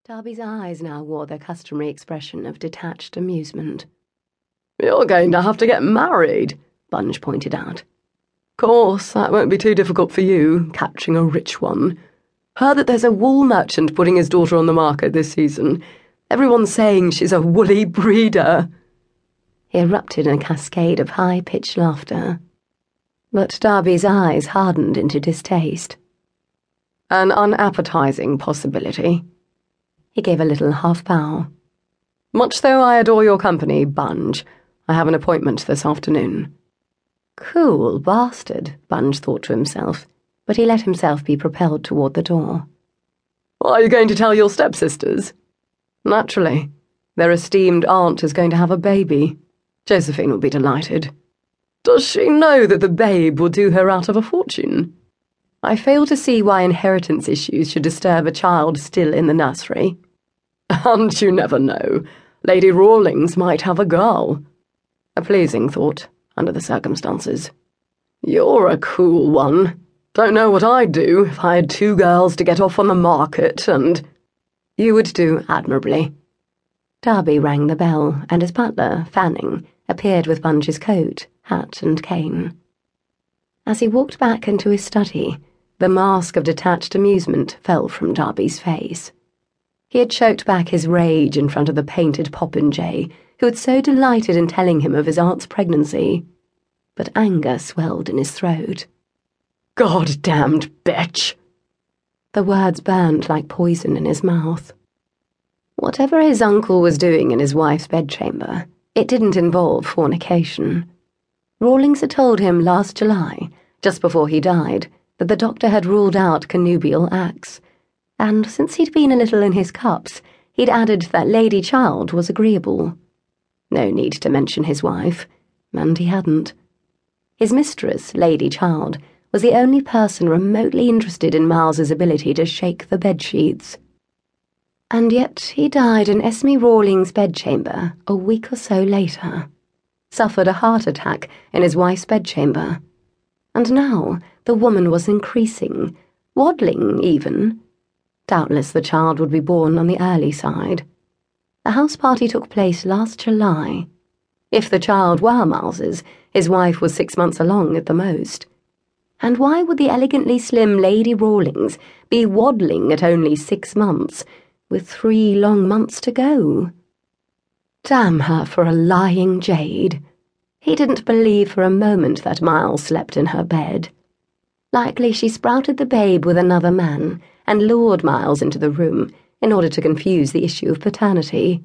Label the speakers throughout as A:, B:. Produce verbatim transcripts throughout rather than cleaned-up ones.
A: Darby's eyes now wore their customary expression of detached amusement.
B: "You're going to have to get married," Bunge pointed out. "Course, that won't be too difficult for you, catching a rich one. Heard that there's a wool merchant putting his daughter on the market this season. Everyone's saying she's a woolly breeder."
A: He erupted in a cascade of high-pitched laughter. But Darby's eyes hardened into distaste.
B: "An unappetizing possibility."
A: He gave a little half-bow.
B: "Much though I adore your company, Bunge, I have an appointment this afternoon."
A: Cool bastard, Bunge thought to himself, but he let himself be propelled toward the door.
B: "Are you going to tell your stepsisters?" "Naturally. Their esteemed aunt is going to have a baby. Josephine will be delighted." "Does she know that the babe will do her out of a fortune?" "I fail to see why inheritance issues should disturb a child still in the nursery." "And you never know. Lady Rawlings might have a girl." A pleasing thought, under the circumstances. "You're a cool one. Don't know what I'd do if I had two girls to get off on the market and—" "You would do admirably." Darby rang the bell, and his butler, Fanning, appeared with Bunge's coat, hat, and cane. As he walked back into his study, the mask of detached amusement fell from Darby's face. He had choked back his rage in front of the painted popinjay who had so delighted in telling him of his aunt's pregnancy, but anger swelled in his throat. "God-damned bitch!" The words burnt like poison in his mouth. Whatever his uncle was doing in his wife's bedchamber, it didn't involve fornication. Rawlings had told him last July, just before he died, that the doctor had ruled out connubial acts, and since he'd been a little in his cups, he'd added that Lady Child was agreeable. No need to mention his wife, and he hadn't. His mistress, Lady Child, was the only person remotely interested in Miles's ability to shake the bedsheets. And yet he died in Esme Rawlings' bedchamber a week or so later, suffered a heart attack in his wife's bedchamber, and now the woman was increasing, waddling even. Doubtless the child would be born on the early side. The house party took place last July. If the child were Miles's, his wife was six months along at the most. And why would the elegantly slim Lady Rawlings be waddling at only six months, with three long months to go? Damn her for a lying jade. He didn't believe for a moment that Miles slept in her bed. Likely she sprouted the babe with another man and lured Miles into the room in order to confuse the issue of paternity.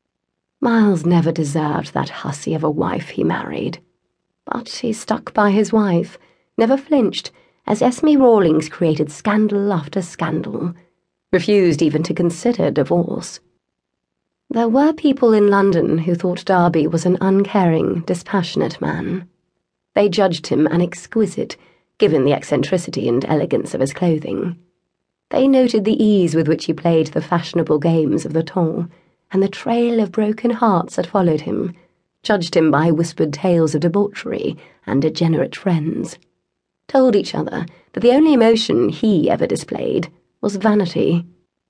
B: Miles never deserved that hussy of a wife he married. But he stuck by his wife, never flinched, as Esme Rawlings created scandal after scandal, refused even to consider divorce. There were people in London who thought Darby was an uncaring, dispassionate man. They judged him an exquisite, given the eccentricity and elegance of his clothing. They noted the ease with which he played the fashionable games of the temps, and the trail of broken hearts that followed him, judged him by whispered tales of debauchery and degenerate friends, told each other that the only emotion he ever displayed was vanity.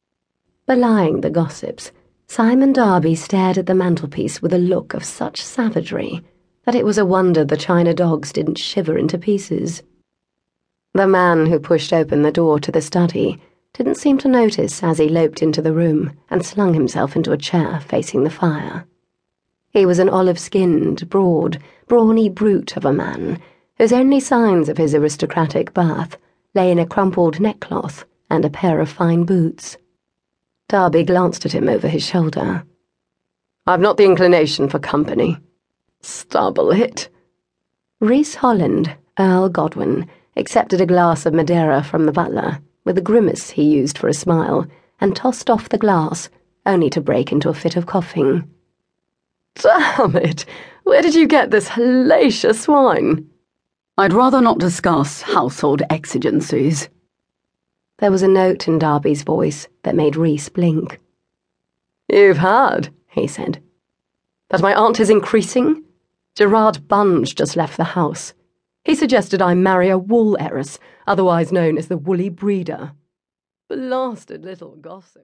B: Belying the gossips, Simon Darby stared at the mantelpiece with a look of such savagery that it was a wonder the china dogs didn't shiver into pieces. The man who pushed open the door to the study didn't seem to notice as he loped into the room and slung himself into a chair facing the fire. He was an olive-skinned, broad, brawny brute of a man whose only signs of his aristocratic birth lay in a crumpled neckcloth and a pair of fine boots. Darby glanced at him over his shoulder. "I've not the inclination for company." "Stubble it." Rhys Holland, Earl Godwin, accepted a glass of Madeira from the butler, with a grimace he used for a smile, and tossed off the glass, only to break into a fit of coughing. "Damn it! Where did you get this hellacious wine?" "I'd rather not discuss household exigencies." There was a note in Darby's voice that made Rhys blink. "You've heard," he said, "that my aunt is increasing? Gerard Bunge just left the house. He suggested I marry a wool heiress, otherwise known as the woolly breeder. Blasted little gossip."